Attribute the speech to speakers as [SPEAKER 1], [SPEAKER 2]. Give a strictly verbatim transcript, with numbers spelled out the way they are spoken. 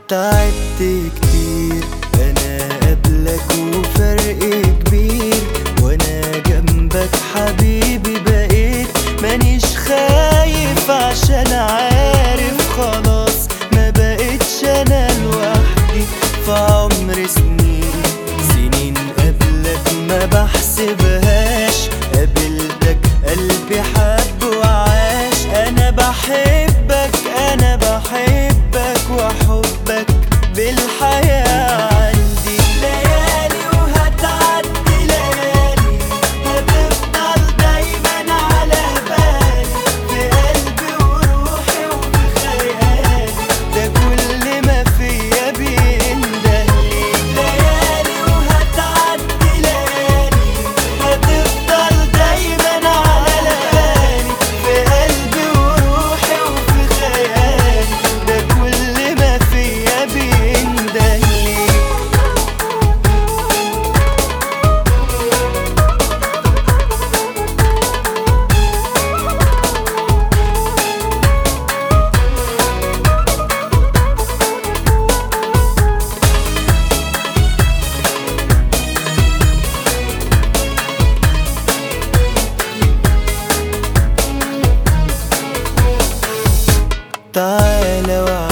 [SPEAKER 1] تعبت كتير انا قبلك وفرق كبير، وانا جنبك حبيبي بقيت مانيش خايف، عشان عارف خلاص ما بقيتش انا لوحدي في عمر سنين. سنين قبلك ما بحسبهاش، قابلتك قلبي حب وعاش. انا بحبك انا بحبك وحبك بالحياة عندي. ليالي وهتعدي ليالي، هتفضل دايما على بالي، في قلبي وروحي وفي خيالي، ده كل ما فيا بيندهلي. ليالي وهتعدي ليالي، هتفضل دايما على بالي، في قلبي وروحي وفي خيالي، ده كل ما فيا بيندهلي. تعالى